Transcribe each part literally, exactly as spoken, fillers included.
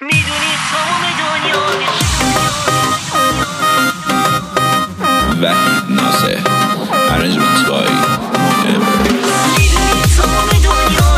میدونی تمام دنیا وحید ناصر Arrangements by Monever. میدونی تمام دنیا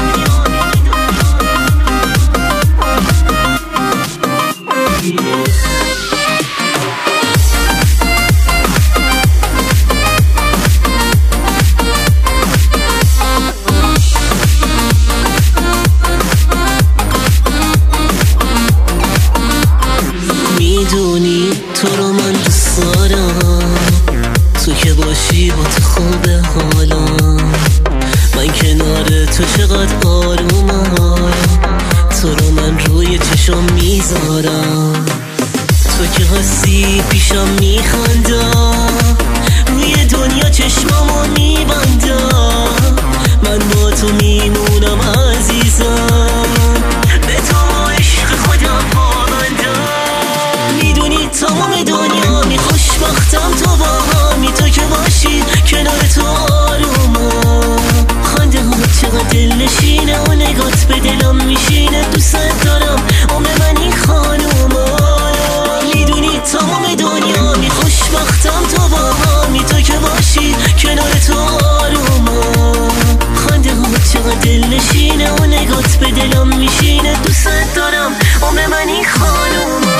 میدونی تو رو من دوست دارم، تو که باشی با تو خوبه حالم، من کنار تو چقدر آرومم، تو رو من روی چشم میذارم، تو که هستی پیشم میخندم، روی دنیا چشمامو میبندم، من با تو میمونم عزیزم، به تو عشق خودم پابندم. میدونی تمام دنیا می خوشبختم تو با همی، تو که باشی کنار تو آرومم، خنده ها چقدر دل نشینه و نگات به دلم میشینه، دوست دارم عمر منی خانومم. میدونی تمام دنیا می خوشبختم تو با همی، تو که باشی کنار تو آرومم، خنده ها چقدر دل نشینه و نگات به دلم میشینه، دوست دارم عمر منی خانومم.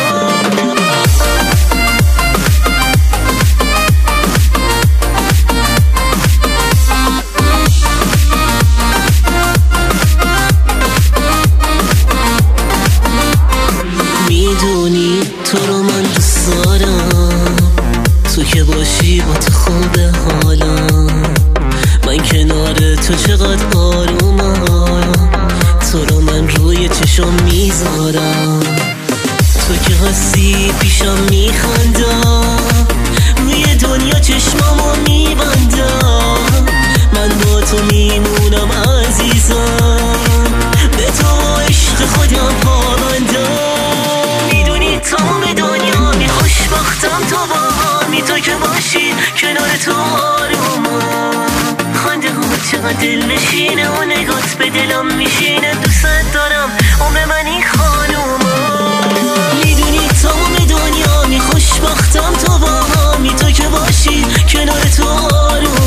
میدونی تو رو من دوست دارم، تو که باشی با تو خوبه حالم، من کنار تو چقدر آرومم، تو رو من روی چشم میذارم، تو که هستی پیشم میخندم، روی دنیا چشمامو میبندم، من با تو میمونم عزیزم، به تو عشق خودم پابندم. میدونی تمام دنیا می خوشبختم تو با همی، تو که باشی کنار تو آرومم، خنده ها چقدر دل نشینه و نگات به دلم میشینه، دوست دارم عمر منی خانومم. میدونی تمام دنیا می خوشبختم تو با همی، تو که باشی کنار تو آرومم،